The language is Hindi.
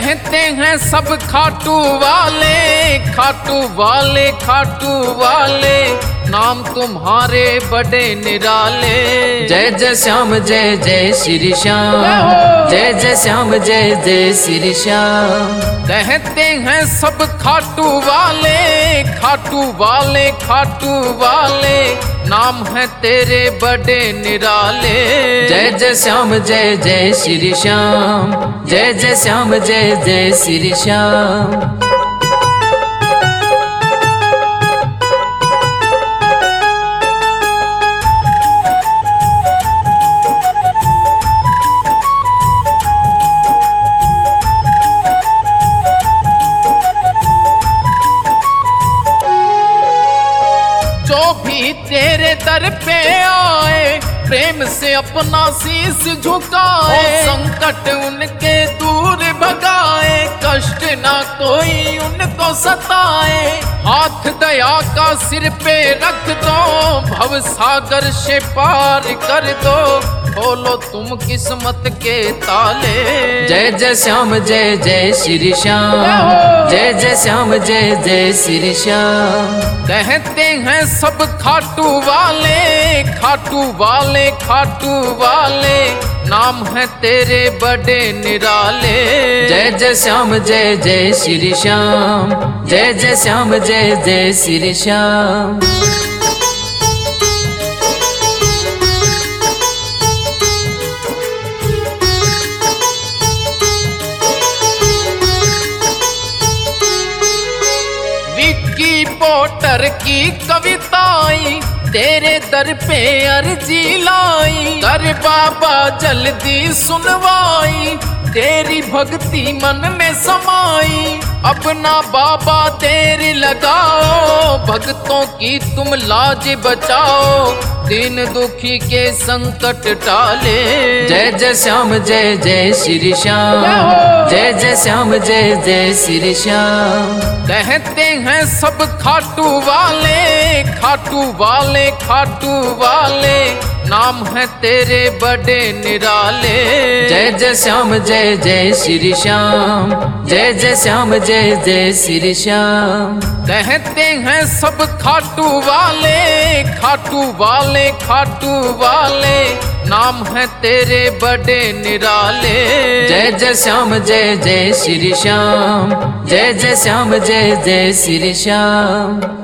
कहते हैं सब खाटू वाले, खाटू वाले, खाटू वाले, नाम तुम्हारे बड़े निराले। जय जय श्याम जय जय श्री श्याम, जय जय श्याम जय जय श्री श्याम। कहते हैं सब खाटू वाले, खाटू वाले, खाटू वाले, नाम है तेरे बड़े निराले। जय जय श्याम जय जय श्री श्याम, जय जय श्याम जय जय श्री श्याम। जो भी तेरे दर पे आए, प्रेम से अपना शीश झुकाए, संकट उनके दूर भगाए, कष्ट ना कोई उनको सताए। हाथ दया का सिर पे रख दो, भव सागर से पार कर दो, खोलो तुम किस्मत के ताले। जय जय श्याम जय जय श्री श्याम, जय जय श्याम जय जय श्री श्याम। कहते हैं सब खाटू वाले, खाटू वाले, खाटू वाले, नाम है तेरे बड़े निराले। जय जय श्याम जय जय श्री श्याम, जय जय श्याम जय जय श्री श्याम। विक्की पोटर की कविताएं तेरे दर पे अर्जी लाई, कर बाबा जल्दी सुनवाई, तेरी भक्ति मन में समाई। अपना बाबा देर लगाओ, भक्तों की तुम लाज बचाओ, दीन दुखी के संकट टाले। जय जय श्याम जय जय श्री श्याम, जय जय श्याम जय जय श्री श्याम। कहते हैं सब खाटू वाले, खाटू वाले, खाटू वाले, नाम है तेरे बड़े निराले। जय जय श्याम जय जय श्री श्याम, जय जय श्याम जय जय श्री श्याम। कहते हैं सब खाटू वाले, खाटू वाले, खाटू वाले, नाम है तेरे बड़े निराले। जय जय श्याम जय जय श्री श्याम, जय जय श्याम जय जय श्री श्याम।